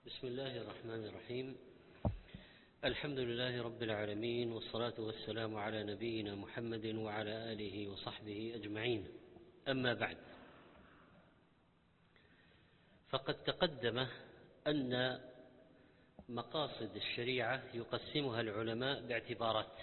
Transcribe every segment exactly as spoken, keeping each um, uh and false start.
بسم الله الرحمن الرحيم. الحمد لله رب العالمين، والصلاة والسلام على نبينا محمد وعلى آله وصحبه أجمعين. أما بعد، فقد تقدم أن مقاصد الشريعة يقسمها العلماء باعتبارات،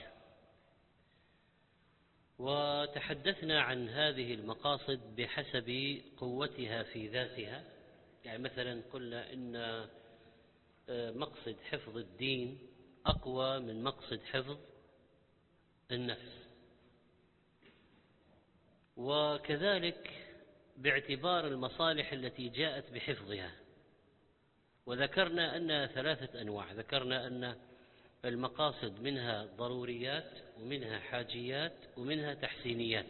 وتحدثنا عن هذه المقاصد بحسب قوتها في ذاتها. يعني مثلا قلنا إن مقصد حفظ الدين أقوى من مقصد حفظ النفس، وكذلك باعتبار المصالح التي جاءت بحفظها. وذكرنا أنها ثلاثة أنواع. ذكرنا أن المقاصد منها ضروريات، ومنها حاجيات، ومنها تحسينيات.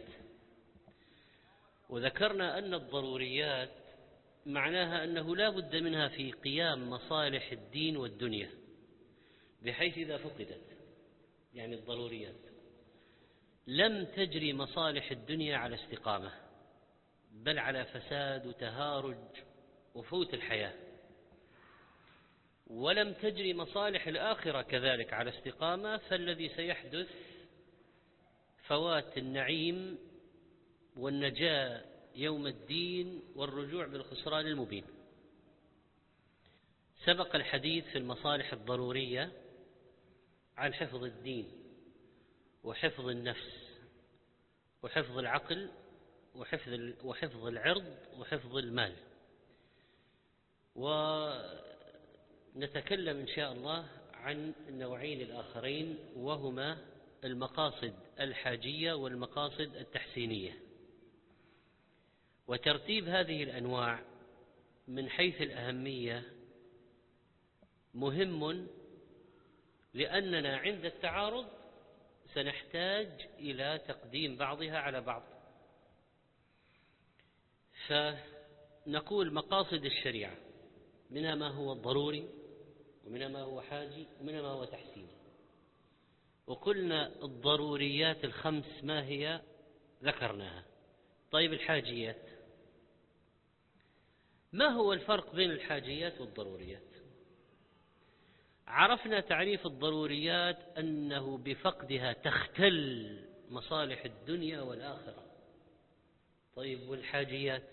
وذكرنا أن الضروريات معناها أنه لا بد منها في قيام مصالح الدين والدنيا، بحيث إذا فقدت، يعني الضروريات، لم تجري مصالح الدنيا على استقامة، بل على فساد وتهارج وفوت الحياة. ولم تجري مصالح الآخرة كذلك على استقامة، فالذي سيحدث فوات النعيم والنجاة يوم الدين والرجوع بالخسران المبين. سبق الحديث في المصالح الضرورية عن حفظ الدين وحفظ النفس وحفظ العقل وحفظ وحفظ العرض وحفظ المال. ونتكلم إن شاء الله عن النوعين الآخرين، وهما المقاصد الحاجية والمقاصد التحسينية. وترتيب هذه الأنواع من حيث الأهمية مهم، لأننا عند التعارض سنحتاج إلى تقديم بعضها على بعض. فنقول مقاصد الشريعة منها ما هو ضروري، ومنها ما هو حاجي، ومنها ما هو تحسيني. وقلنا الضروريات الخمس ما هي؟ ذكرناها. طيب الحاجيات، ما هو الفرق بين الحاجيات والضروريات؟ عرفنا تعريف الضروريات أنه بفقدها تختل مصالح الدنيا والآخرة. طيب والحاجيات،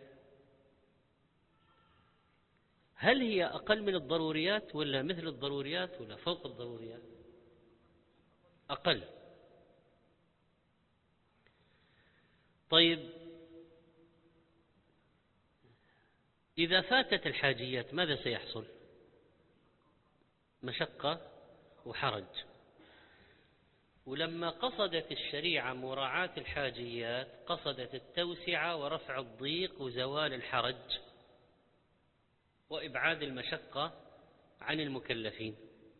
هل هي أقل من الضروريات، ولا مثل الضروريات، ولا فوق الضروريات؟ أقل. طيب إذا فاتت الحاجيات ماذا سيحصل؟ مشقة وحرج. ولما قصدت الشريعة مراعاة الحاجيات قصدت التوسعة ورفع الضيق وزوال الحرج وإبعاد المشقة عن المكلفين.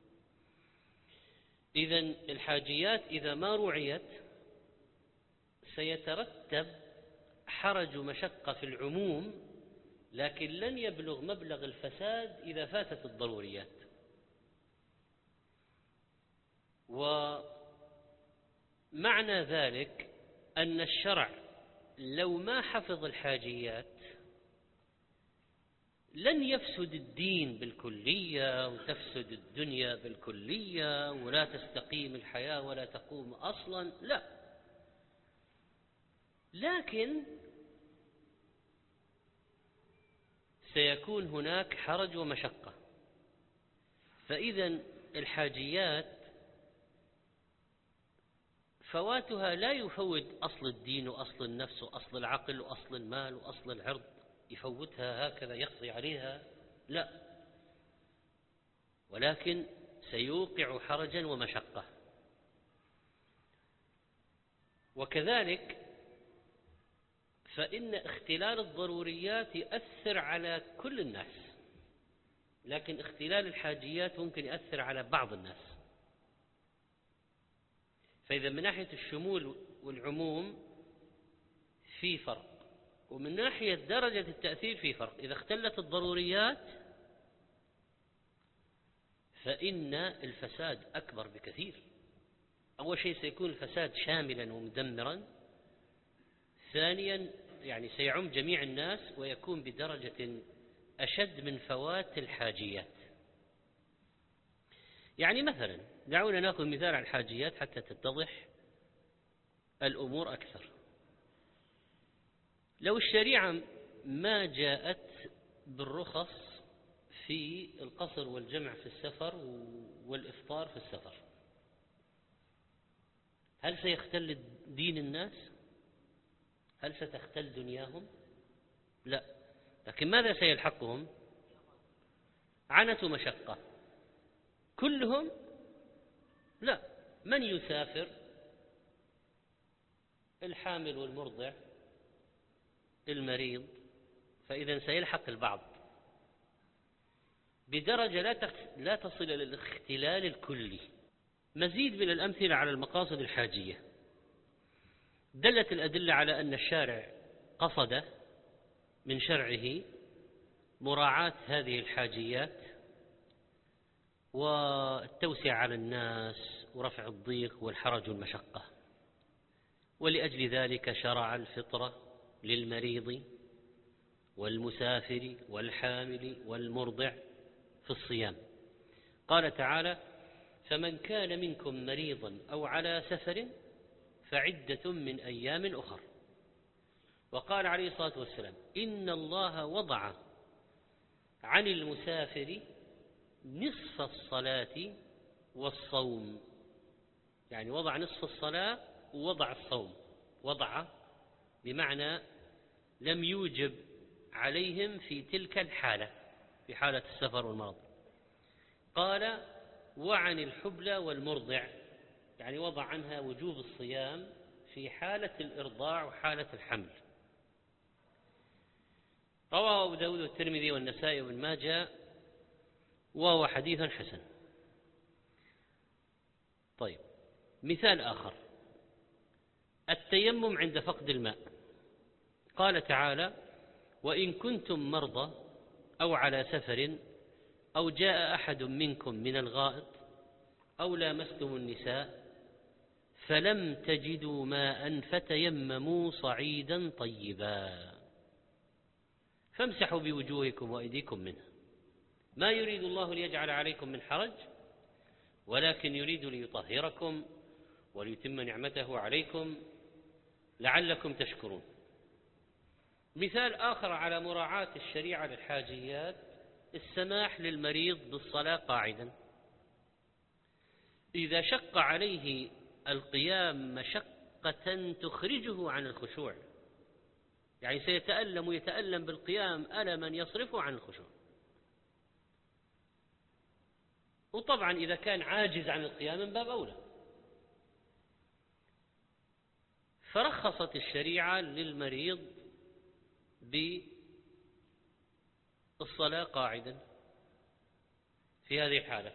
إذن الحاجيات إذا ما رعيت سيترتب حرج ومشقة في العموم، لكن لن يبلغ مبلغ الفساد إذا فاتت الضروريات. ومعنى ذلك أن الشرع لو ما حفظ الحاجيات لن يفسد الدين بالكلية، وتفسد الدنيا بالكلية، ولا تستقيم الحياة ولا تقوم أصلا، لا. لكن سيكون هناك حرج ومشقة. فإذا الحاجيات فواتها لا يفوت أصل الدين وأصل النفس وأصل العقل وأصل المال وأصل العرض، يفوتها هكذا يقضي عليها، لا، ولكن سيوقع حرجا ومشقة. وكذلك فإن اختلال الضروريات يؤثر على كل الناس، لكن اختلال الحاجيات ممكن يؤثر على بعض الناس. فإذا من ناحية الشمول والعموم في فرق، ومن ناحية درجة التأثير في فرق. إذا اختلت الضروريات فإن الفساد أكبر بكثير. أول شيء سيكون الفساد شاملا ومدمرا. ثانيا يعني سيعم جميع الناس، ويكون بدرجة أشد من فوات الحاجيات. يعني مثلا دعونا نأخذ مثال على الحاجيات حتى تتضح الأمور أكثر. لو الشريعة ما جاءت بالرخص في القصر والجمع في السفر والإفطار في السفر، هل سيختل دين الناس؟ هل ستختل دنياهم؟ لا، لكن ماذا سيلحقهم؟ عنة ومشقة. كلهم؟ لا. من يسافر؟ الحامل والمرضع، المريض، فإذا سيلحق البعض بدرجة لا لا تصل إلى الاختلال الكلي. مزيد من الأمثلة على المقاصد الحاجية. دلت الأدلة على أن الشارع قصد من شرعه مراعاة هذه الحاجيات والتوسع على الناس ورفع الضيق والحرج والمشقة، ولأجل ذلك شرع الفطرة للمريض والمسافر والحامل والمرضع في الصيام. قال تعالى: فمن كان منكم مريضا أو على سفر فعدة من أيام أخر. وقال عليه الصلاة والسلام: إن الله وضع عن المسافر نصف الصلاة والصوم. يعني وضع نصف الصلاة ووضع الصوم. وضع بمعنى لم يوجب عليهم في تلك الحالة، في حالة السفر والمرض. قال: وعن الحبلى والمرضع، يعني وضع عنها وجوب الصيام في حالة الإرضاع وحالة الحمل. رواه أبو داود والترمذي والنسائي وابن ماجه وهو حديث حسن. طيب، مثال آخر: التيمم عند فقد الماء. قال تعالى: وإن كنتم مرضى أو على سفر أو جاء أحد منكم من الغائط أو لامستم النساء فلم تجدوا ماء فتيمموا صعيدا طيبا فامسحوا بوجوهكم وأيديكم منه، ما يريد الله ليجعل عليكم من حرج ولكن يريد ليطهركم وليتم نعمته عليكم لعلكم تشكرون. مثال آخر على مراعاة الشريعة للحاجيات: السماح للمريض بالصلاة قاعدا. إذا شق عليه القيام مشقة تخرجه عن الخشوع، يعني سيتألم ويتألم بالقيام ألما يصرفه عن الخشوع. وطبعا إذا كان عاجز عن القيام من باب أولى. فرخصت الشريعة للمريض بالصلاة قاعدا في هذه الحالة،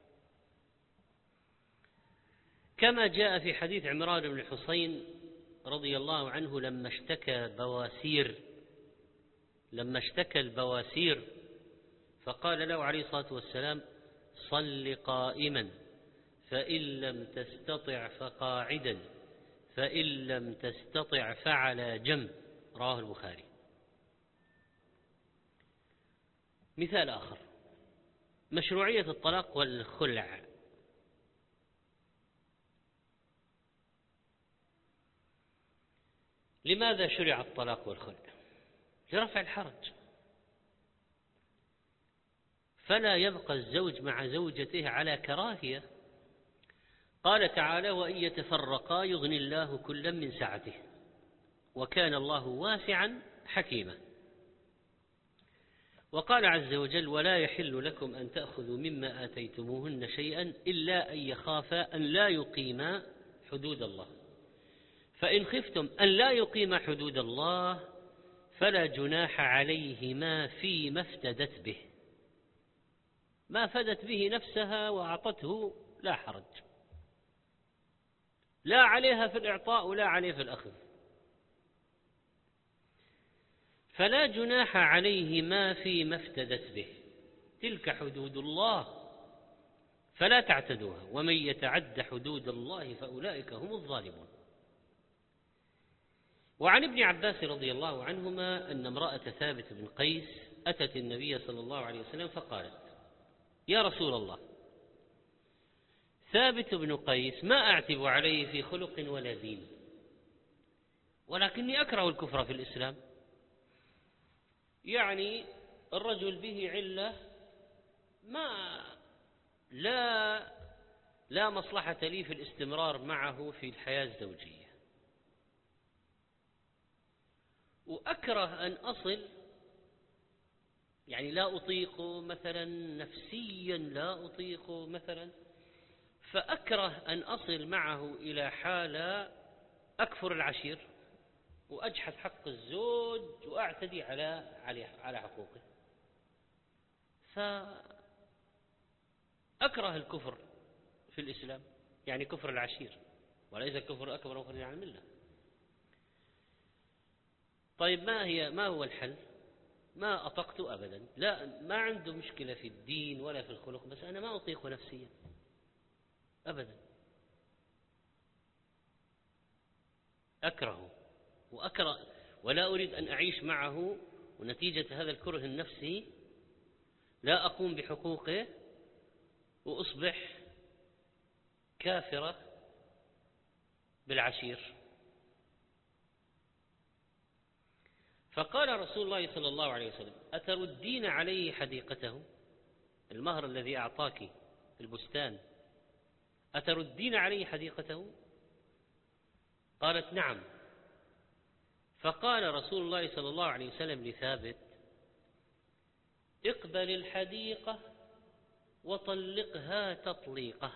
كما جاء في حديث عمران بن الحصين رضي الله عنه لما اشتكى بواسير لما اشتكى البواسير فقال له عليه الصلاة والسلام: صل قائما فإن لم تستطع فقاعدا فإن لم تستطع فعلى جنب. رواه البخاري. مثال آخر: مشروعية الطلاق والخلع. لماذا شرع الطلاق والخلع؟ لرفع الحرج، فلا يبقى الزوج مع زوجته على كراهية. قال تعالى: وإن يتفرقا يغني الله كلا من سعته وكان الله واسعا حكيما. وقال عز وجل: ولا يحل لكم أن تأخذوا مما آتيتموهن شيئا إلا أن يخافا أن لا يقيما حدود الله، فإن خفتم أن لا يقيما حدود الله فلا جناح عليهما فيما افتدت به. ما فدت به نفسها وأعطته لا حرج، لا عليها في الإعطاء ولا عليه في الأخذ. فلا جناح عليهما فيما افتدت به، تلك حدود الله فلا تعتدوها ومن يتعد حدود الله فأولئك هم الظالمون. وعن ابن عباس رضي الله عنهما أن امرأة ثابت بن قيس أتت النبي صلى الله عليه وسلم فقالت: يا رسول الله، ثابت بن قيس ما أعتب عليه في خلق ولا دين، ولكني أكره الكفر في الإسلام. يعني الرجل به علة ما لا لا مصلحة لي في الاستمرار معه في الحياة الزوجية، وأكره أن أصل، يعني لا أطيق مثلا نفسيا، لا أطيق مثلا، فأكره أن أصل معه إلى حالة أكفر العشير وأجحد حق الزوج وأعتدي على على حقوقه. فأكره الكفر في الإسلام، يعني كفر العشير، وليس كفر أكبر وخرج عن الملة. طيب ما هي ما هو الحل؟ ما أطقت أبدا، لا ما عنده مشكلة في الدين ولا في الخلق، بس أنا ما أطيق نفسيا أبدا، أكرهه وأكره ولا أريد أن أعيش معه، ونتيجة هذا الكره النفسي لا أقوم بحقوقه وأصبح كافرة بالعشير. فقال رسول الله صلى الله عليه وسلم: أتردين عليه حديقته، المهر الذي أعطاك في البستان، أتردين عليه حديقته؟ قالت: نعم. فقال رسول الله صلى الله عليه وسلم لثابت: اقبل الحديقة وطلقها تطليقة.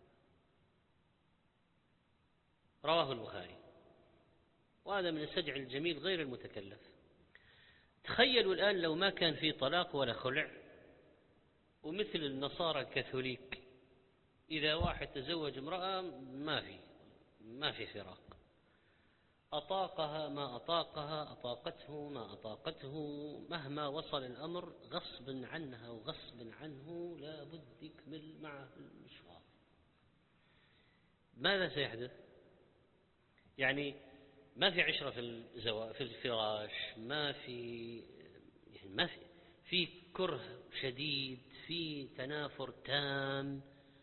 رواه البخاري. وهذا من السجع الجميل غير المتكلف. تخيلوا الآن لو ما كان في طلاق ولا خلع، ومثل النصارى الكاثوليك إذا واحد تزوج امرأة ما في ما في فراق، أطاقها ما أطاقها، أطاقته ما أطاقته، مهما وصل الأمر غصب عنها وغصب عنه لا بد يكمل معه المشوار. ماذا سيحدث؟ يعني ما في عشرة في الزواج في الفراش، ما في يعني ما في في كره شديد، في تنافر تام،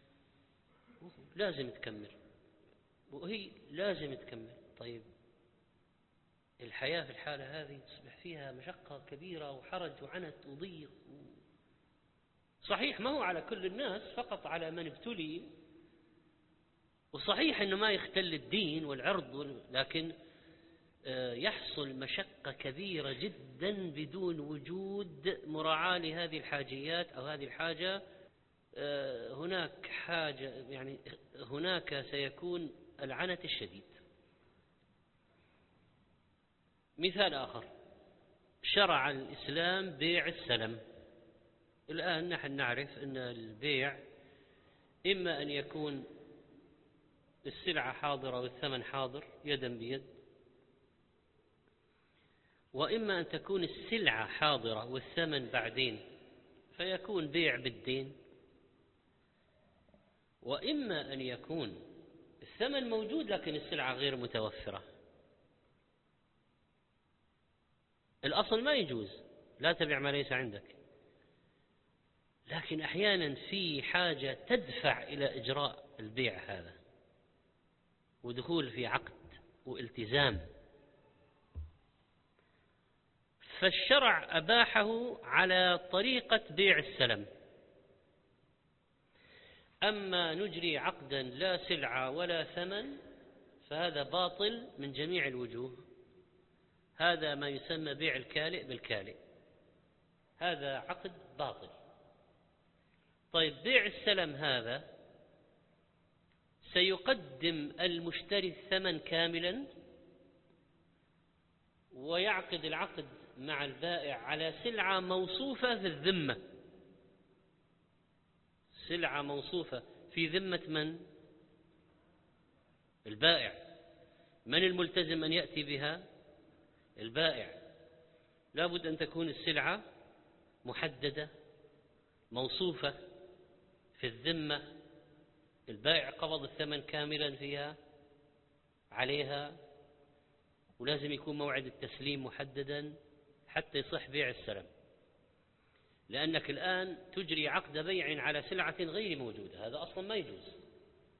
لازم تكمل، وهي لازم تكمل. طيب الحياة في الحالة هذه تصبح فيها مشقة كبيرة وحرج وعنت وضيق. صحيح ما هو على كل الناس، فقط على من ابتلي، وصحيح أنه ما يختل الدين والعرض، لكن يحصل مشقة كبيرة جدا بدون وجود مراعاة لهذه الحاجيات أو هذه الحاجة. هناك حاجة، يعني هناك سيكون العنت الشديد. مثال آخر: شرع الإسلام بيع السلم. الآن نحن نعرف أن البيع إما أن يكون السلعة حاضرة والثمن حاضر يدا بيد، وإما أن تكون السلعة حاضرة والثمن بعدين فيكون بيع بالدين، وإما أن يكون الثمن موجود لكن السلعة غير متوفرة. الأصل ما يجوز، لا تبيع ما ليس عندك، لكن أحيانا في حاجة تدفع إلى إجراء البيع هذا ودخول في عقد والتزام، فالشرع أباحه على طريقة بيع السلم. أما نجري عقدا لا سلعة ولا ثمن فهذا باطل من جميع الوجوه. هذا ما يسمى بيع الكالئ بالكالئ، هذا عقد باطل. طيب بيع السلم هذا سيقدم المشتري الثمن كاملا ويعقد العقد مع البائع على سلعة موصوفة في الذمة، سلعة موصوفة في ذمة من؟ البائع. من الملتزم أن يأتي بها؟ البائع. لا بد أن تكون السلعة محددة موصوفة في الذمة، البائع قبض الثمن كاملا فيها عليها، ولازم يكون موعد التسليم محددا حتى يصح بيع السلم. لأنك الآن تجري عقد بيع على سلعة غير موجودة، هذا أصلا ما يجوز.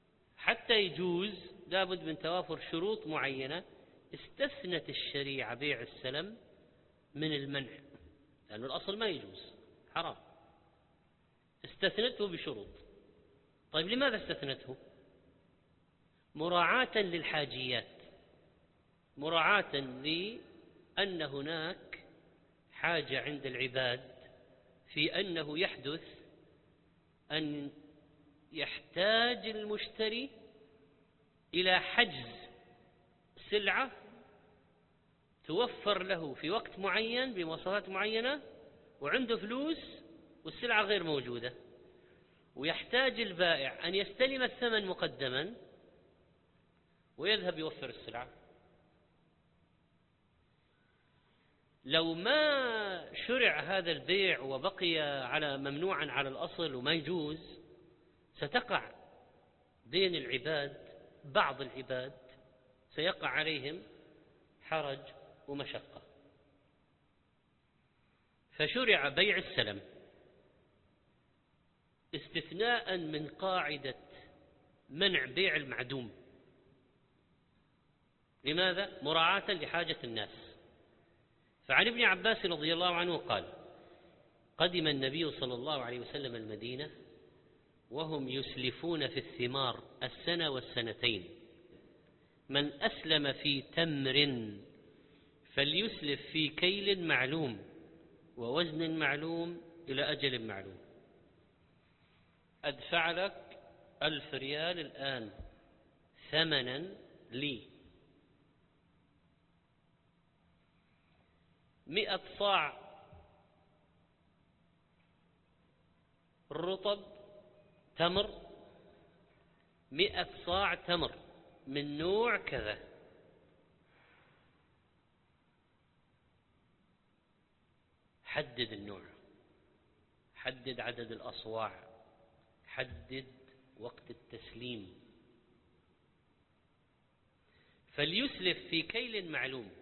حتى يجوز لابد من توافر شروط معينة استثنت الشريعة بيع السلم من المنع، لأنه الأصل ما يجوز حرام، استثنته بشروط. طيب لماذا استثنته؟ مراعاة للحاجيات، مراعاة لأن هناك حاجة عند العباد في أنه يحدث أن يحتاج المشتري إلى حجز سلعة توفر له في وقت معين بمواصفات معينة، وعنده فلوس والسلعة غير موجودة، ويحتاج البائع أن يستلم الثمن مقدما ويذهب يوفر السلعة. لو ما شرع هذا البيع وبقي على ممنوعا على الأصل وما يجوز، ستقع بين العباد بعض العباد سيقع عليهم حرج ومشقة. فشرع بيع السلم استثناء من قاعدة منع بيع المعدوم. لماذا؟ مراعاة لحاجة الناس. فعن ابن عباس رضي الله عنه قال: قدم النبي صلى الله عليه وسلم المدينة وهم يسلفون في الثمار السنة والسنتين، من أسلم في تمر فليسلف في كيل معلوم ووزن معلوم إلى أجل معلوم. أدفع لك ألف ريال الآن ثمنا لي، مئة صاع رطب تمر، مئة صاع تمر من نوع كذا، حدد النوع، حدد عدد الأصواع، حدد وقت التسليم. فليسلف في كيل معلوم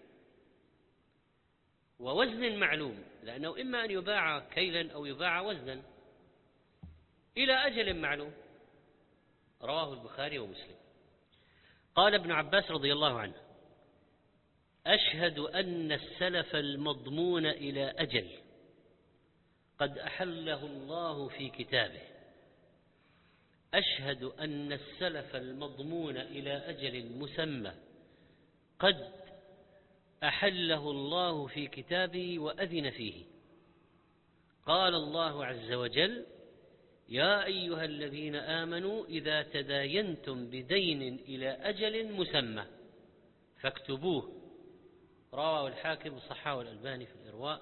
ووزن معلوم، لأنه إما أن يباع كيلا أو يباع وزنا، إلى أجل معلوم. رواه البخاري ومسلم. قال ابن عباس رضي الله عنه: أشهد أن السلف المضمون إلى أجل قد أحله الله في كتابه. أشهد أن السلف المضمون إلى أجل مسمى قد أحله الله في كتابه وأذن فيه. قال الله عز وجل: يا أيها الذين آمنوا إذا تداينتم بدين إلى أجل مسمى فاكتبوه. رواه الحاكم وصححه الألباني في الإرواء.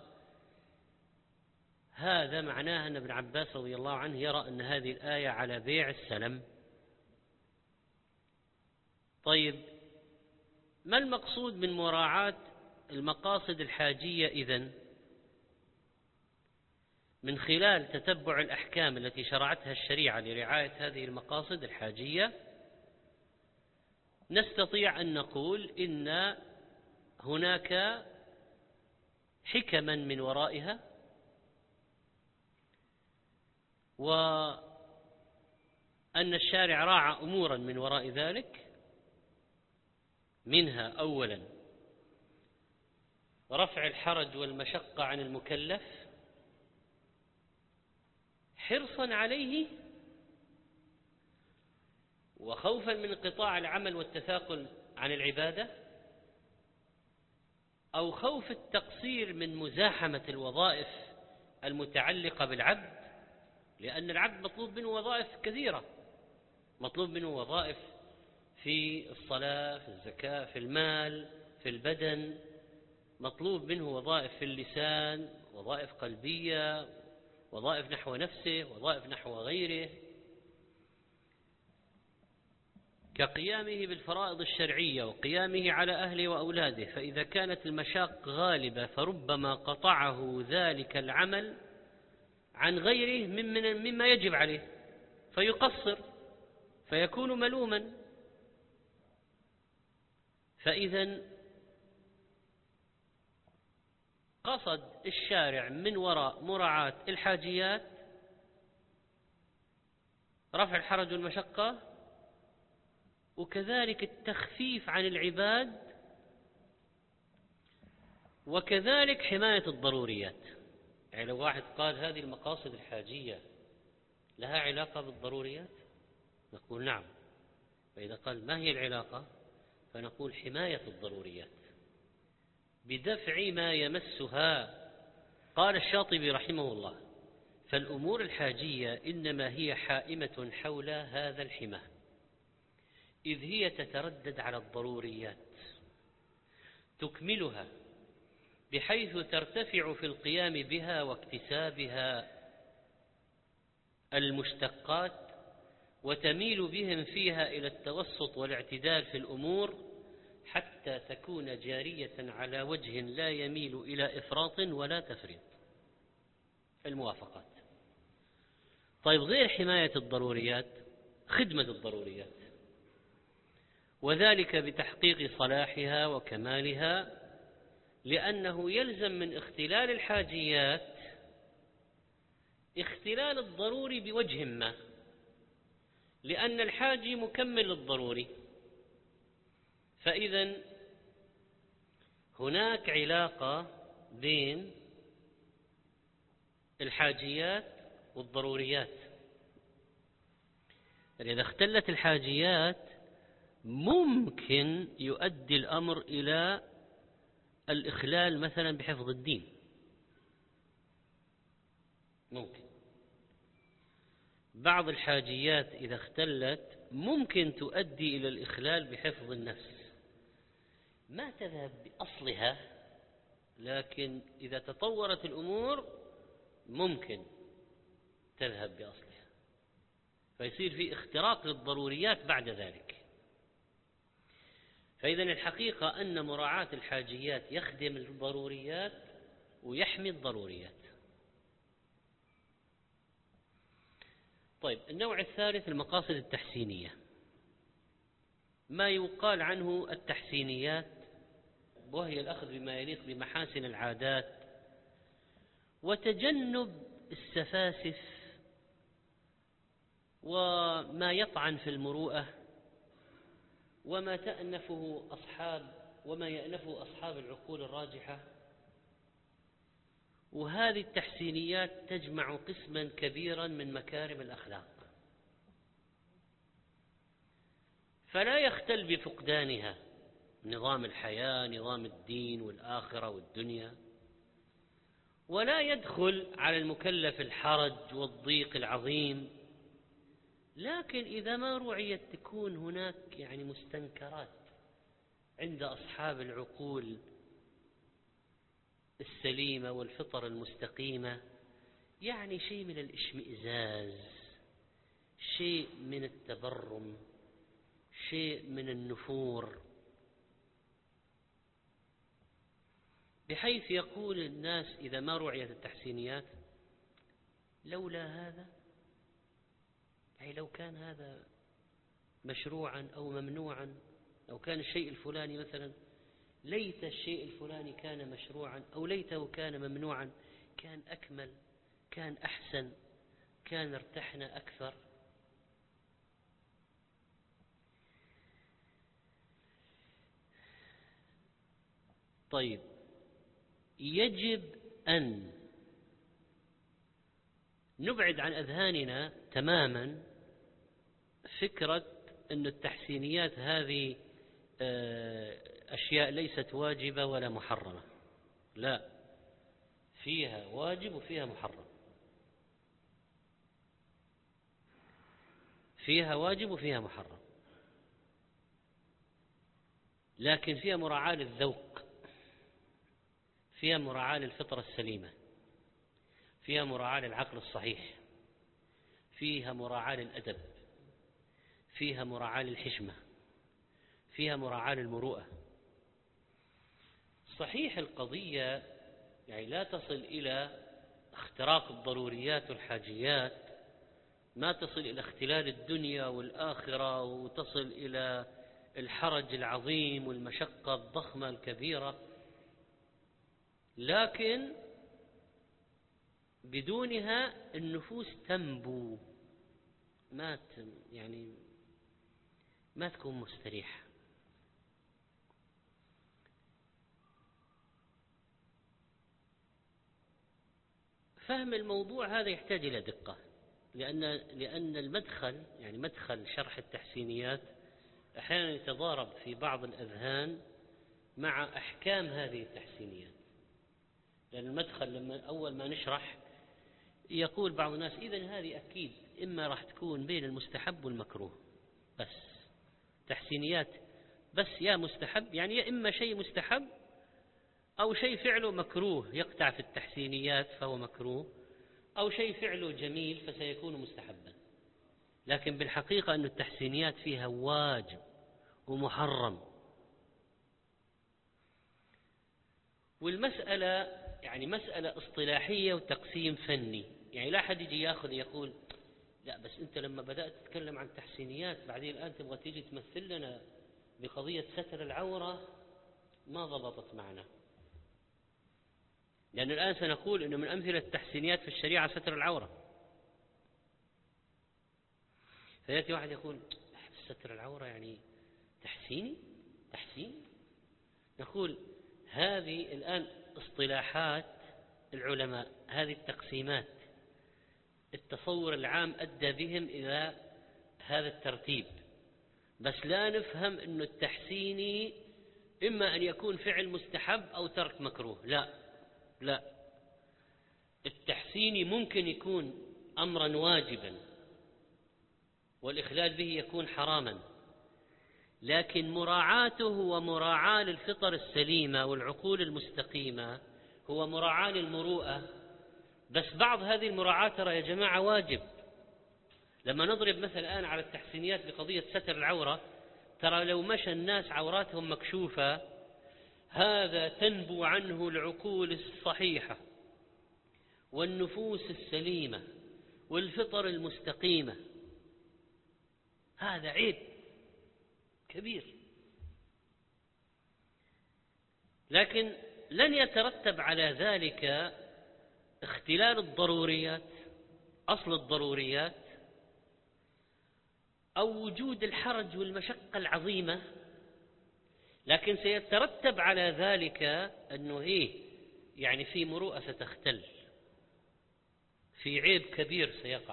هذا معناه أن ابن عباس رضي الله عنه يرى أن هذه الآية على بيع السلم. طيب، ما المقصود من مراعاة المقاصد الحاجية إذن؟ من خلال تتبع الأحكام التي شرعتها الشريعة لرعاية هذه المقاصد الحاجية، نستطيع أن نقول إن هناك حكما من ورائها، وأن الشارع راعى أمورا من وراء ذلك. منها أولا رفع الحرج والمشقة عن المكلف حرصا عليه وخوفا من انقطاع العمل والتثاقل عن العبادة، أو خوف التقصير من مزاحمة الوظائف المتعلقة بالعبد، لأن العبد مطلوب منه وظائف كثيرة، مطلوب منه وظائف في الصلاة، في الزكاة، في المال، في البدن، مطلوب منه وظائف في اللسان، وظائف قلبية، وظائف نحو نفسه، وظائف نحو غيره، كقيامه بالفرائض الشرعية وقيامه على أهله وأولاده. فإذا كانت المشاق غالبة فربما قطعه ذلك العمل عن غيره مما يجب عليه فيقصر فيكون ملوما. فإذا قصد الشارع من وراء مراعاة الحاجيات رفع الحرج والمشقة وكذلك التخفيف عن العباد، وكذلك حماية الضروريات. يعني لو واحد قال هذه المقاصد الحاجية لها علاقة بالضروريات، نقول نعم. فإذا قال ما هي العلاقة، فنقول حماية الضروريات بدفع ما يمسها. قال الشاطبي رحمه الله: فالأمور الحاجية إنما هي حائمة حول هذا الحمى، إذ هي تتردد على الضروريات تكملها، بحيث ترتفع في القيام بها واكتسابها المشتقات، وتميل بهم فيها إلى التوسط والاعتدال في الأمور، حتى تكون جارية على وجه لا يميل إلى إفراط ولا تفريط. الموافقات. طيب، غير حماية الضروريات خدمة الضروريات، وذلك بتحقيق صلاحها وكمالها، لأنه يلزم من اختلال الحاجيات اختلال الضروري بوجه ما، لأن الحاجي مكمل للضروري. فإذا هناك علاقة بين الحاجيات والضروريات. إذا اختلت الحاجيات ممكن يؤدي الأمر إلى الإخلال مثلا بحفظ الدين، ممكن. بعض الحاجيات إذا اختلت ممكن تؤدي إلى الإخلال بحفظ النفس، ما تذهب بأصلها، لكن إذا تطورت الأمور ممكن تذهب بأصلها، فيصير في اختراق للضروريات بعد ذلك. فإذا الحقيقة أن مراعاة الحاجيات يخدم الضروريات ويحمي الضروريات. طيب، النوع الثالث المقاصد التحسينية، ما يقال عنه التحسينيات، وهي الأخذ بما يليق بمحاسن العادات وتجنب السفاسف وما يطعن في المروءة وما تأنفه أصحاب وما يأنفه أصحاب العقول الراجحة. وهذه التحسينيات تجمع قسما كبيرا من مكارم الأخلاق، فلا يختل بفقدانها نظام الحياة، نظام الدين والآخرة والدنيا، ولا يدخل على المكلف الحرج والضيق العظيم. لكن إذا ما رعيت تكون هناك يعني مستنكرات عند أصحاب العقول السليمة والفطر المستقيمة، يعني شيء من الاشمئزاز، شيء من التبرم، شيء من النفور، بحيث يقول الناس إذا ما رعيت التحسينيات: لولا هذا، أي لو كان هذا مشروعا أو ممنوعا، لو كان الشيء الفلاني مثلا، ليت الشيء الفلاني كان مشروعا أو ليته كان ممنوعا، كان أكمل، كان أحسن، كان ارتحنا أكثر. طيب، يجب أن نبعد عن أذهاننا تماما فكرة أن التحسينيات هذه أشياء ليست واجبة ولا محرمة. لا، فيها واجب وفيها محرم، فيها واجب وفيها محرم، لكن فيها مراعاة للذوق، فيها مراعاة للفطرة السليمة، فيها مراعاة للعقل الصحيح، فيها مراعاة للأدب، فيها مراعاة للحشمة، فيها مراعاة للمروءة. صحيح القضية يعني لا تصل إلى اختراق الضروريات والحاجيات، ما تصل إلى اختلال الدنيا والآخرة، وتصل إلى الحرج العظيم والمشقة الضخمة الكبيرة، لكن بدونها النفوس تنبو، ما يعني ما تكون مستريح. فهم الموضوع هذا يحتاج إلى دقة، لأن لأن المدخل يعني مدخل شرح التحسينيات أحيانا يتضارب في بعض الأذهان مع أحكام هذه التحسينيات. لأن المدخل لما أول ما نشرح يقول بعض الناس إذن هذه أكيد إما راح تكون بين المستحب والمكروه بس، تحسينيات بس يا مستحب، يعني يا إما شيء مستحب أو شيء فعله مكروه يقطع في التحسينيات فهو مكروه، أو شيء فعله جميل فسيكون مستحبا. لكن بالحقيقة أن التحسينيات فيها واجب ومحرم. والمسألة يعني مسألة اصطلاحية وتقسيم فني، يعني لا أحد يجي ياخذ يقول لا بس أنت لما بدأت تتكلم عن تحسينيات بعدين الآن تبغى تيجي تمثل لنا بقضية ستر العورة، ما ضبطت معنا. لأن الآن سنقول أنه من أمثلة التحسينيات في الشريعة ستر العورة، فيأتي واحد يقول ستر العورة يعني تحسيني تحسين. نقول هذه الآن اصطلاحات العلماء، هذه التقسيمات التصور العام أدى بهم إلى هذا الترتيب، بس لا نفهم أنه التحسيني إما أن يكون فعل مستحب أو ترك مكروه. لا لا، التحسيني ممكن يكون أمرا واجبا والإخلال به يكون حراما، لكن مراعاته هو مراعاة للفطر السليمة والعقول المستقيمة، هو مراعاة للمروءة. بس بعض هذه المراعاة ترى يا جماعة واجب. لما نضرب مثل الآن على التحسينيات بقضية ستر العورة، ترى لو مشى الناس عوراتهم مكشوفة هذا تنبو عنه العقول الصحيحة والنفوس السليمة والفطر المستقيمة، هذا عيب كبير. لكن لن يترتب على ذلك اختلال الضروريات، أصل الضروريات، أو وجود الحرج والمشقة العظيمة، لكن سيترتب على ذلك أنه إيه يعني في مروءة ستختل، في عيب كبير سيقع،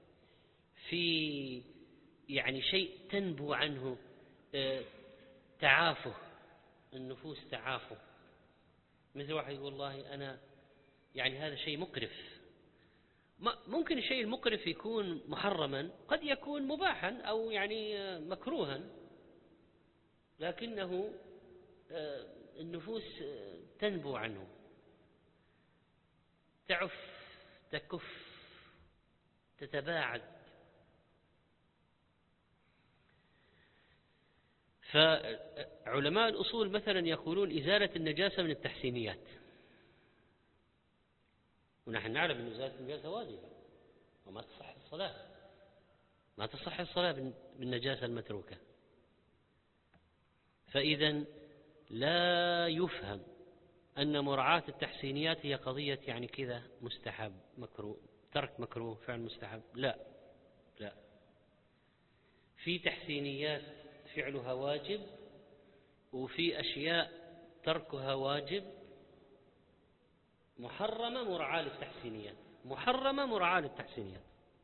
في يعني شيء تنبو عنه اه تعافه النفوس، تعافه. مثل واحد يقول والله أنا يعني هذا شيء مقرف. ممكن الشيء المقرف يكون محرما، قد يكون مباحا أو يعني مكروها، لكنه النفوس تنبو عنه، تعف تكف تتباعد. فعلماء الأصول مثلا يقولون إزالة النجاسة من التحسينيات، ونحن نعلم أن إزالة النجاسة واجبة وما تصح الصلاة، ما تصح الصلاة بالنجاسة المتروكة. فإذا لا يفهم أن مراعاة التحسينيات هي قضية يعني كذا مستحب مكروه، ترك مكروه فعل مستحب. لا لا، في تحسينيات فعلها واجب، وفي أشياء تركها واجب محرمة مراعاة للتحسينيات، محرمة مراعاة للتحسينيات.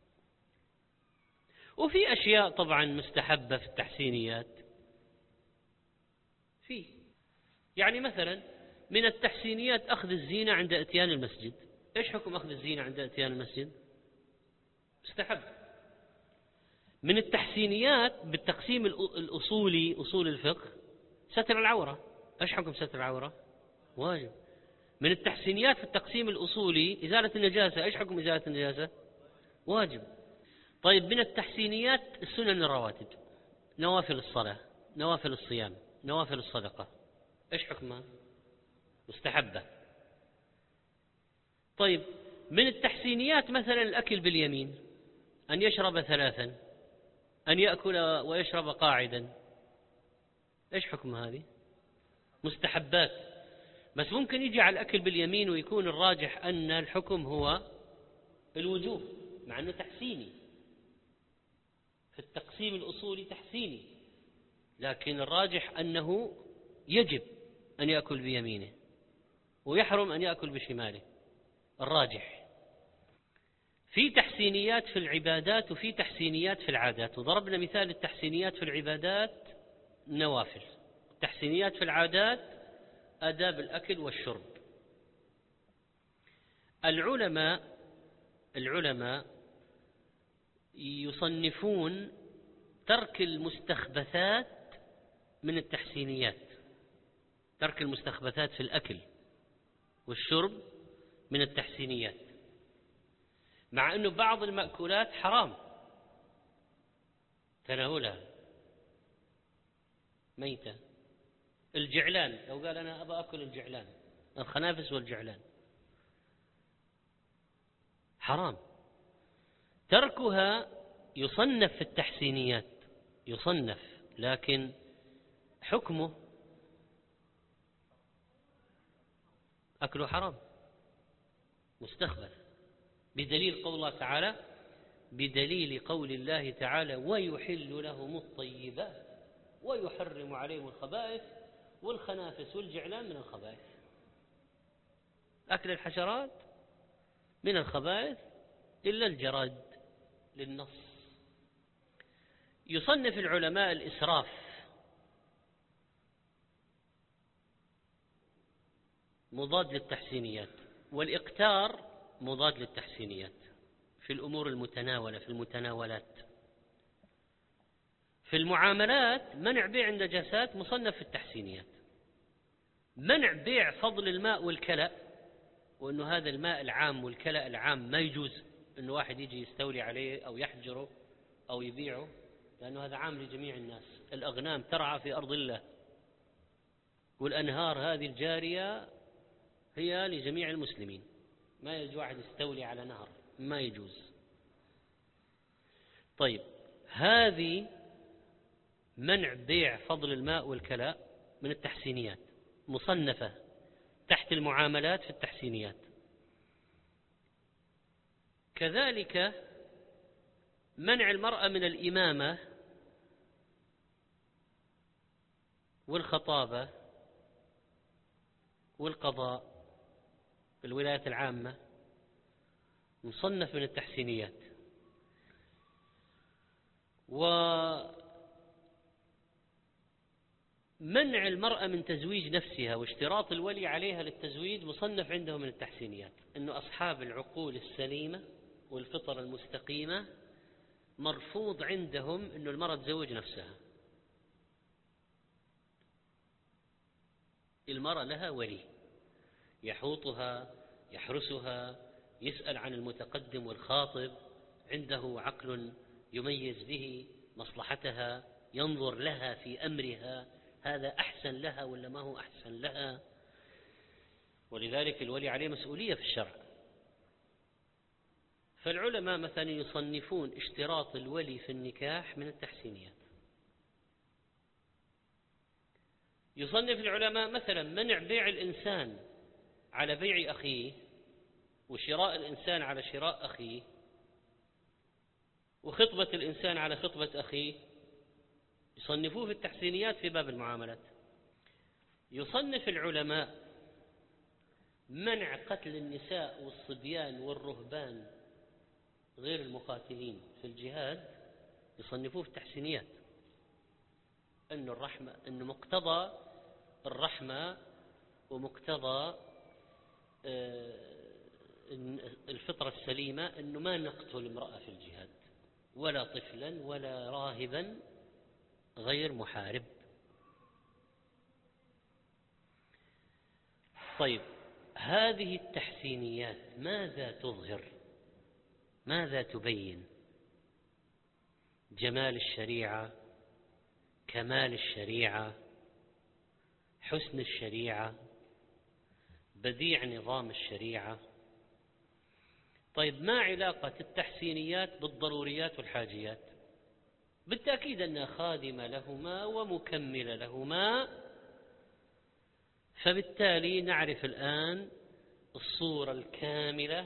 وفي أشياء طبعا مستحبة في التحسينيات. في يعني مثلا من التحسينيات أخذ الزينة عند إتيان المسجد. إيش حكم أخذ الزينة عند إتيان المسجد؟ مستحب. من التحسينيات بالتقسيم الأصولي أصول الفقه ستر العورة. إيش حكم ستر العورة؟ واجب. من التحسينيات في التقسيم الأصولي إزالة النجاسة. إيش حكم إزالة النجاسة؟ واجب. طيب من التحسينيات السنن الرواتب، نوافل الصلاة، نوافل الصيام، نوافل الصدقة، إيش حكمها؟ مستحبة. طيب من التحسينيات مثلا الأكل باليمين، أن يشرب ثلاثا، أن يأكل ويشرب قاعدا، إيش حكم هذه؟ مستحبات. بس ممكن يجي على الأكل باليمين ويكون الراجح أن الحكم هو الوجوب، مع أنه تحسيني في التقسيم الأصولي تحسيني، لكن الراجح أنه يجب أن يأكل بيمينه ويحرم أن يأكل بشماله، الراجح. في تحسينيات في العبادات وفي تحسينيات في العادات، وضربنا مثال التحسينيات في العبادات نوافل، التحسينيات في العادات آداب الأكل والشرب. العلماء العلماء يصنفون ترك المستخبثات من التحسينيات، ترك المستخبثات في الأكل والشرب من التحسينيات، مع أنه بعض المأكولات حرام تناولها ميتة. الجعلان، لو قال أنا أبى أكل الجعلان، الخنافس والجعلان حرام، تركها يصنف في التحسينيات، يصنف، لكن حكمه أكله حرام مستخبث، بدليل قول الله تعالى، بدليل قول الله تعالى ويحل لهم الطيبات ويحرم عليهم الخبائث والخنافس والجعلان من الخبائث. أكل الحشرات من الخبائث إلا الجراد للنص. يصنف العلماء الإسراف مضاد للتحسينيات، والإقتار مضاد للتحسينيات في الأمور المتناولة، في المتناولات. في المعاملات منع بيع النجاسات مصنف في التحسينيات، منع بيع فضل الماء والكلأ، وأنه هذا الماء العام والكلأ العام ما يجوز أنه واحد يجي يستولي عليه أو يحجره أو يبيعه، لأنه هذا عام لجميع الناس. الأغنام ترعى في أرض الله، والأنهار هذه الجارية هي لجميع المسلمين، ما يجوز واحد يستولي على نهر، ما يجوز. طيب، هذه منع بيع فضل الماء والكلاء من التحسينيات، مصنفة تحت المعاملات في التحسينيات. كذلك منع المرأة من الإمامة والخطابة والقضاء في الولايات العامة مصنف من التحسينيات. ومنع المرأة من تزويج نفسها واشتراط الولي عليها للتزويج مصنف عندهم من التحسينيات، أنه أصحاب العقول السليمة والفطر المستقيمة مرفوض عندهم أنه المرأة تزوج نفسها. المرأة لها ولي يحوطها يحرسها، يسأل عن المتقدم والخاطب، عنده عقل يميز به مصلحتها، ينظر لها في أمرها، هذا أحسن لها ولا ما هو أحسن لها. ولذلك الولي عليه مسؤولية في الشرع. فالعلماء مثلا يصنفون اشتراط الولي في النكاح من التحسينيات. يصنف العلماء مثلا منع بيع الإنسان على بيع أخيه، وشراء الإنسان على شراء أخيه، وخطبة الإنسان على خطبة أخيه، يصنفوه في التحسينيات في باب المعاملات. يصنف العلماء منع قتل النساء والصبيان والرهبان غير المقاتلين في الجهاد، يصنفوه في التحسينيات، أن الرحمة، أن مقتضى الرحمة ومقتضى الفطرة السليمة أنه ما نقتل امرأة في الجهاد، ولا طفلا ولا راهبا غير محارب. طيب، هذه التحسينيات ماذا تظهر؟ ماذا تبين؟ جمال الشريعة، كمال الشريعة، حسن الشريعة، بديع نظام الشريعة. طيب، ما علاقة التحسينيات بالضروريات والحاجيات؟ بالتأكيد أنها خادمة لهما ومكملة لهما. فبالتالي نعرف الآن الصورة الكاملة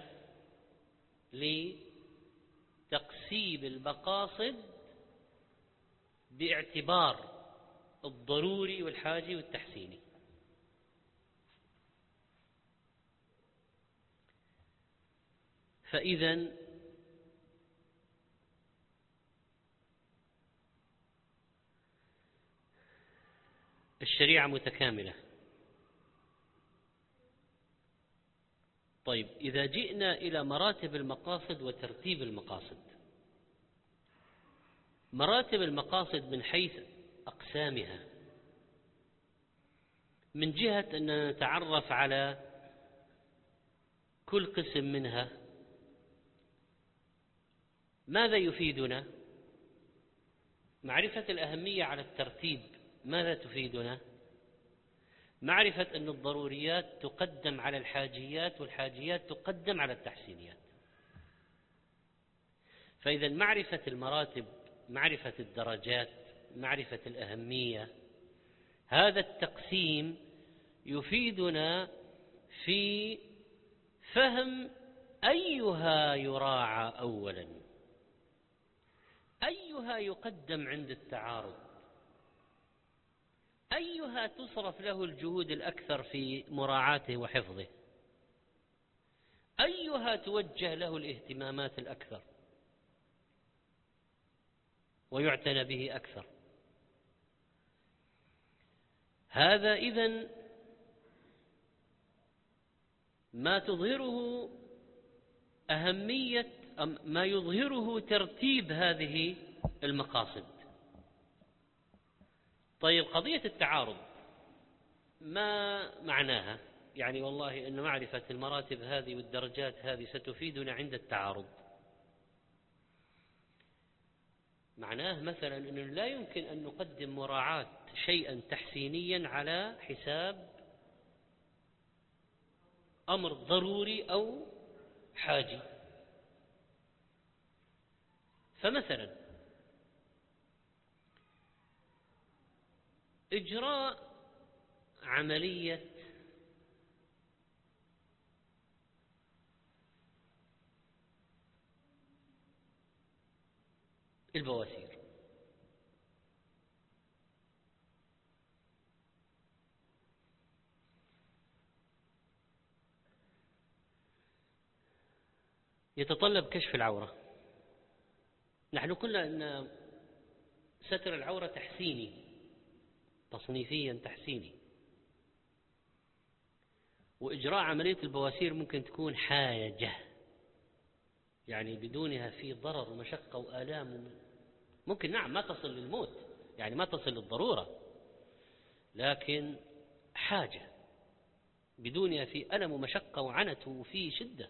لتقسيم المقاصد باعتبار الضروري والحاجي والتحسيني. فإذا الشريعة متكاملة. طيب، إذا جئنا إلى مراتب المقاصد وترتيب المقاصد، مراتب المقاصد من حيث أقسامها، من جهة أننا نتعرف على كل قسم منها، ماذا يفيدنا؟ معرفة الأهمية على الترتيب ماذا تفيدنا؟ معرفة أن الضروريات تقدم على الحاجيات والحاجيات تقدم على التحسينيات. فإذا معرفة المراتب، معرفة الدرجات، معرفة الأهمية، هذا التقسيم يفيدنا في فهم أيها يراعى أولا، أيها يقدم عند التعارض، أيها تصرف له الجهود الأكثر في مراعاته وحفظه، أيها توجه له الاهتمامات الأكثر ويعتنى به أكثر. هذا إذن ما تظهره أهمية، ما يظهره ترتيب هذه المقاصد. طيب، قضية التعارض ما معناها؟ يعني والله أن معرفة المراتب هذه والدرجات هذه ستفيدنا عند التعارض. معناه مثلا أنه لا يمكن أن نقدم مراعاة شيئا تحسينيا على حساب أمر ضروري أو حاجي. فمثلا إجراء عملية البواسير، يتطلب كشف العورة. نحن قلنا أن ستر العورة تحسيني، تصنيفيا تحسيني، وإجراء عملية البواسير ممكن تكون حاجة، يعني بدونها في ضرر ومشقة وآلام، ممكن نعم ما تصل للموت، يعني ما تصل للضرورة، لكن حاجة بدونها في ألم ومشقة وعنت وفي شدة.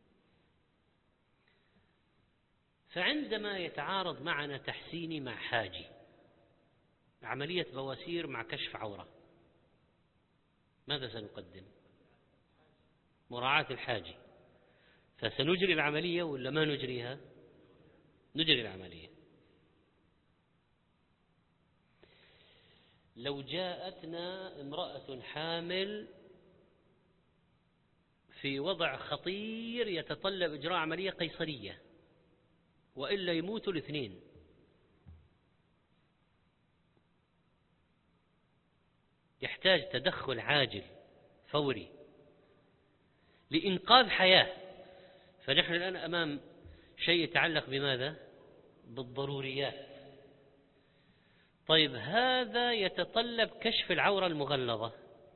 فعندما يتعارض معنا تحسيني مع حاجي، عملية بواسير مع كشف عورة، ماذا سنقدم؟ مراعاة الحاجي. فسنجري العملية ولا ما نجريها؟ نجري العملية. لو جاءتنا امرأة حامل في وضع خطير يتطلب إجراء عملية قيصرية وإلا يموتوا الاثنين، يحتاج تدخل عاجل فوري لإنقاذ حياة، فنحن الآن أمام شيء يتعلق بماذا؟ بالضروريات. طيب، هذا يتطلب كشف العورة المغلظة،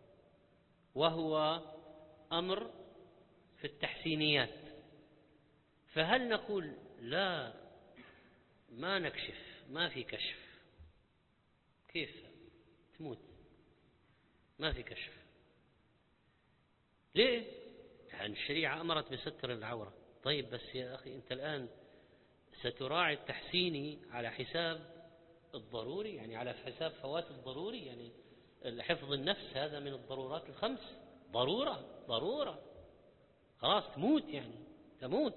وهو أمر في التحسينيات. فهل نقول لا ما نكشف، ما في كشف؟ كيف تموت؟ ما في كشف. ليه؟ يعني الشريعة أمرت بستر العورة. طيب بس يا أخي أنت الآن ستراعي التحسيني على حساب الضروري، يعني على حساب فوات الضروري، يعني حفظ النفس هذا من الضرورات الخمس، ضرورة ضرورة خلاص تموت، يعني تموت.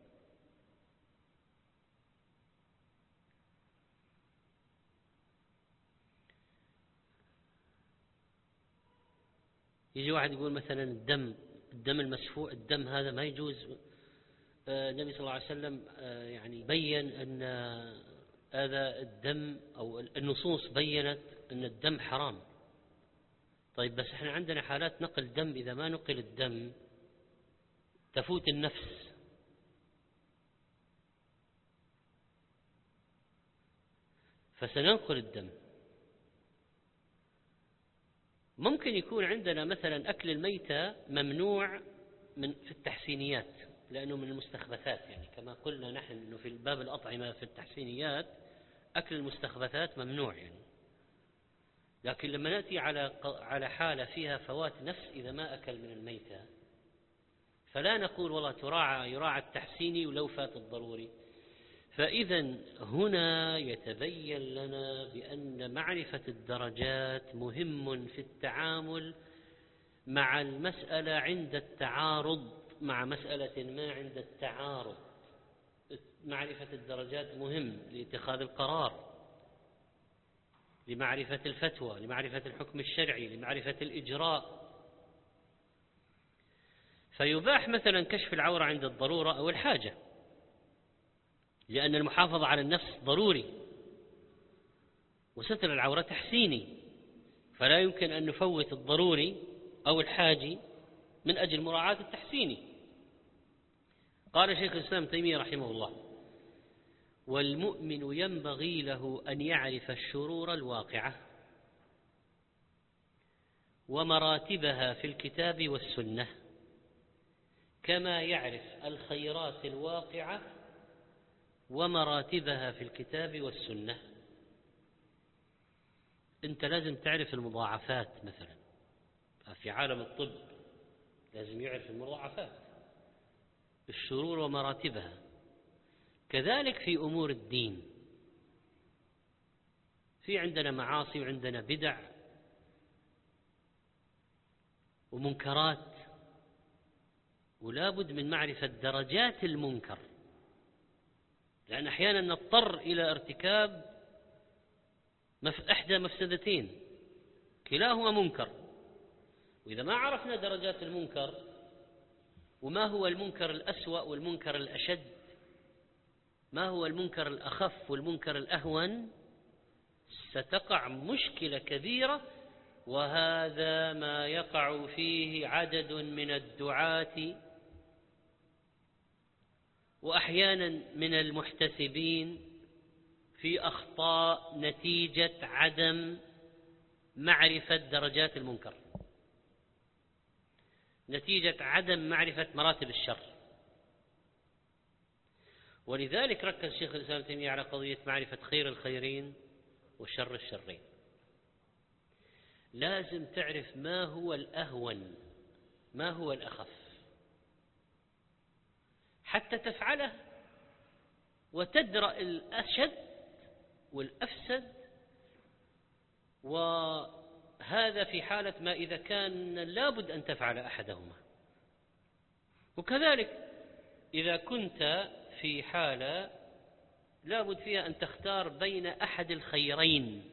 يجي واحد يقول مثلا الدم الدم المسفوح، الدم هذا ما يجوز. النبي صلى الله عليه وسلم يعني بين أن هذا الدم، أو النصوص بينت أن الدم حرام. طيب بس احنا عندنا حالات نقل دم، إذا ما نقل الدم تفوت النفس. فسننقل الدم. ممكن يكون عندنا مثلا أكل الميتة ممنوع من في التحسينيات لأنه من المستخبثات، يعني كما قلنا نحن أنه في باب الأطعمة في التحسينيات أكل المستخبثات ممنوع يعني. لكن لما نأتي على على حالة فيها فوات نفس إذا ما أكل من الميتة فلا نقول والله تراعى يراعى التحسيني ولو فات الضروري. فإذا هنا يتبين لنا بأن معرفة الدرجات مهم في التعامل مع المسألة عند التعارض مع مسألة ما عند التعارض. معرفة الدرجات مهم لاتخاذ القرار، لمعرفة الفتوى، لمعرفة الحكم الشرعي، لمعرفة الإجراء. فيباح مثلا كشف العورة عند الضرورة أو الحاجة، لأن المحافظة على النفس ضروري، وستر العورة تحسيني، فلا يمكن أن نفوت الضروري أو الحاجي من أجل مراعاة التحسيني. قال شيخ الإسلام ابن تيمية رحمه الله: والمؤمن ينبغي له أن يعرف الشرور الواقعة ومراتبها في الكتاب والسنة كما يعرف الخيرات الواقعة ومراتبها في الكتاب والسنة. أنت لازم تعرف المضاعفات، مثلا في عالم الطب لازم يعرف المضاعفات، الشرور ومراتبها. كذلك في أمور الدين، في عندنا معاصي وعندنا بدع ومنكرات، ولا بد من معرفة درجات المنكر، لأن أحيانا نضطر إلى ارتكاب إحدى مفسدتين كلاهما منكر، وإذا ما عرفنا درجات المنكر وما هو المنكر الأسوأ والمنكر الأشد، ما هو المنكر الأخف والمنكر الأهون، ستقع مشكلة كبيرة. وهذا ما يقع فيه عدد من الدعاة وأحيانا من المحتسبين في أخطاء نتيجة عدم معرفة درجات المنكر، نتيجة عدم معرفة مراتب الشر. ولذلك ركز شيخ الإسلام ابن تيمية على قضية معرفة خير الخيرين وشر الشرين. لازم تعرف ما هو الأهون ما هو الأخف حتى تفعله وتدرأ الأشد والأفسد، وهذا في حالة ما إذا كان لابد أن تفعل أحدهما. وكذلك إذا كنت في حالة لابد فيها أن تختار بين أحد الخيرين،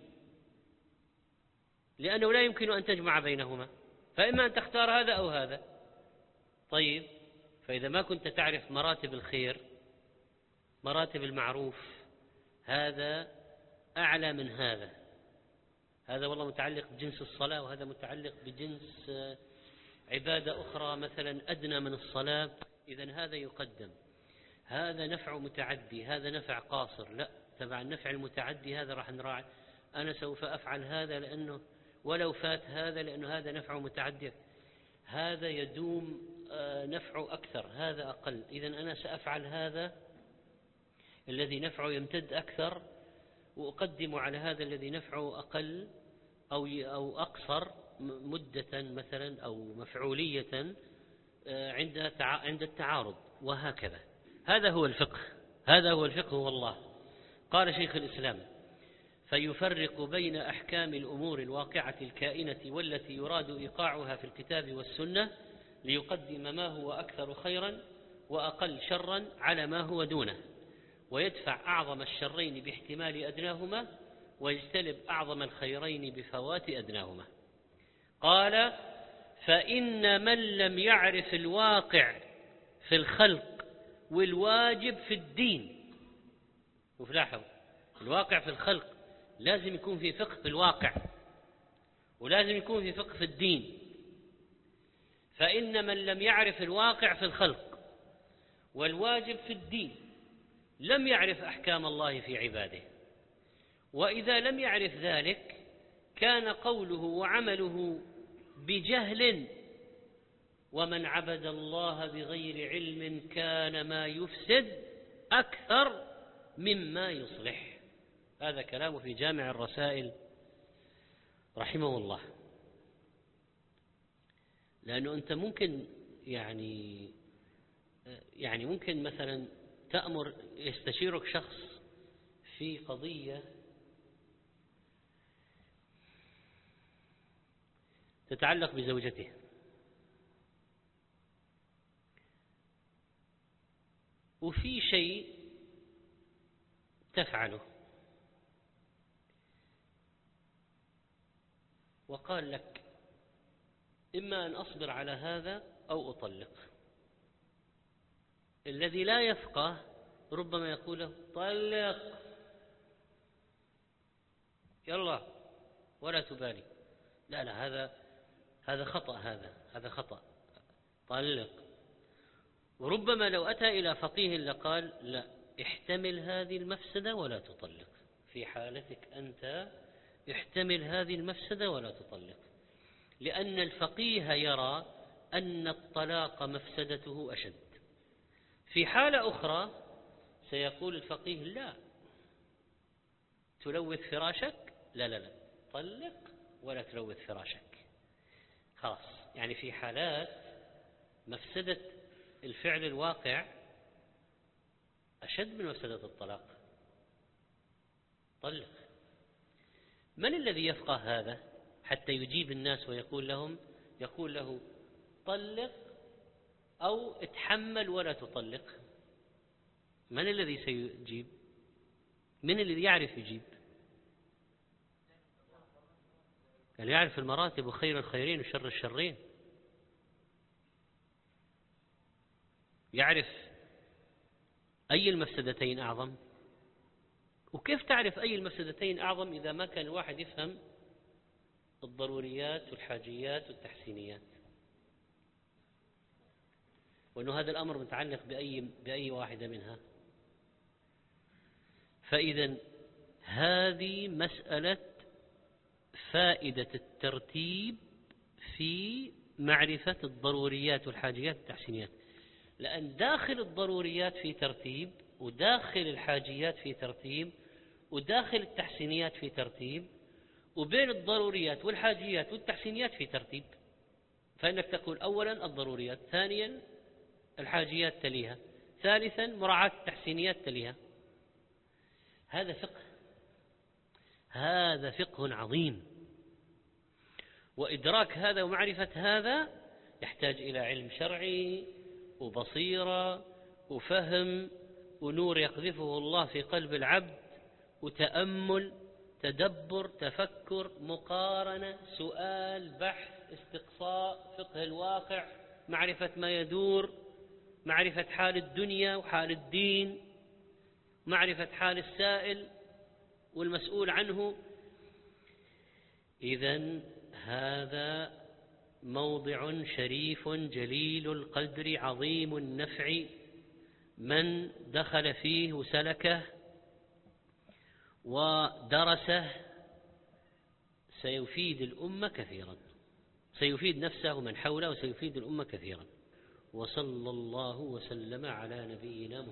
لأنه لا يمكن أن تجمع بينهما، فإما أن تختار هذا أو هذا. طيب، فإذا ما كنت تعرف مراتب الخير، مراتب المعروف، هذا أعلى من هذا، هذا والله متعلق بجنس الصلاة وهذا متعلق بجنس عبادة أخرى مثلا أدنى من الصلاة، إذن هذا يقدم. هذا نفع متعدي، هذا نفع قاصر، لا، تبع النفع المتعدي هذا راح نراعي. أنا سوف أفعل هذا لأنه ولو فات هذا لأنه هذا نفع متعدي، هذا يدوم نفعه أكثر، هذا أقل، إذن أنا سأفعل هذا الذي نفعه يمتد أكثر وأقدم على هذا الذي نفعه أقل أو أو أقصر مدة مثلا أو مفعولية عند عند التعارض، وهكذا. هذا هو الفقه، هذا هو الفقه والله. قال شيخ الإسلام: فيفرق بين أحكام الأمور الواقعة الكائنة والتي يراد إيقاعها في الكتاب والسنة ليقدم ما هو أكثر خيرا وأقل شرا على ما هو دونه، ويدفع أعظم الشرين باحتمال أدناهما ويجتلب أعظم الخيرين بفوات أدناهما. قال: فإن من لم يعرف الواقع في الخلق والواجب في الدين، ولاحظ الواقع في الخلق لازم يكون في فقه في الواقع، ولازم يكون في فقه في الدين. فإن من لم يعرف الواقع في الخلق والواجب في الدين لم يعرف أحكام الله في عباده، وإذا لم يعرف ذلك كان قوله وعمله بجهل، ومن عبد الله بغير علم كان ما يفسد أكثر مما يصلح. هذا كلامه في جامع الرسائل رحمه الله. لأنه أنت ممكن يعني يعني ممكن مثلا تأمر يستشيرك شخص في قضية تتعلق بزوجته، وفي شيء تفعله وقال لك إما أن أصبر على هذا أو أطلق. الذي لا يفقه ربما يقول له طلق يلا ولا تبالي. لا لا هذا هذا خطأ، هذا هذا خطأ، طلق. وربما لو أتى إلى فقيه لقال لا، احتمل هذه المفسدة ولا تطلق. في حالتك أنت احتمل هذه المفسدة ولا تطلق، لأن الفقيه يرى أن الطلاق مفسدته أشد. في حالة أخرى سيقول الفقيه لا، تلوث فراشك، لا لا لا طلق ولا تلوث فراشك. خلاص، يعني في حالات مفسدة الفعل الواقع أشد من مفسدة الطلاق، طلق. من الذي يفقه هذا حتى يجيب الناس ويقول لهم يقول له طلق أو اتحمل ولا تطلق؟ من الذي سيجيب؟ من الذي يعرف يجيب؟ قال يعرف المراتب وخير الخيرين وشر الشرين، يعرف أي المفسدتين أعظم. وكيف تعرف أي المفسدتين أعظم إذا ما كان الواحد يفهم الضروريات والحاجيات والتحسينيات، وأنه هذا الأمر متعلق بأي, بأي واحدة منها. فإذا هذه مسألة فائدة الترتيب في معرفة الضروريات والحاجيات والتحسينيات، لأن داخل الضروريات في ترتيب، وداخل الحاجيات في ترتيب، وداخل التحسينيات في ترتيب، وبين الضروريات والحاجيات والتحسينيات في ترتيب. فإنك تقول أولا الضروريات، ثانيا الحاجيات تليها، ثالثا مراعاة التحسينيات تليها. هذا فقه، هذا فقه عظيم. وإدراك هذا ومعرفة هذا يحتاج إلى علم شرعي وبصيرة وفهم ونور يقذفه الله في قلب العبد، وتأمل، تدبر، تفكر، مقارنة، سؤال، بحث، استقصاء، فقه الواقع، معرفة ما يدور، معرفة حال الدنيا وحال الدين، معرفة حال السائل والمسؤول عنه. إذن هذا موضع شريف جليل القدر عظيم النفع، من دخل فيه وسلكه ودرسه سيفيد الأمة كثيرا، سيفيد نفسه ومن حوله وسيفيد الأمة كثيرا. وصلى الله وسلم على نبينا محمد.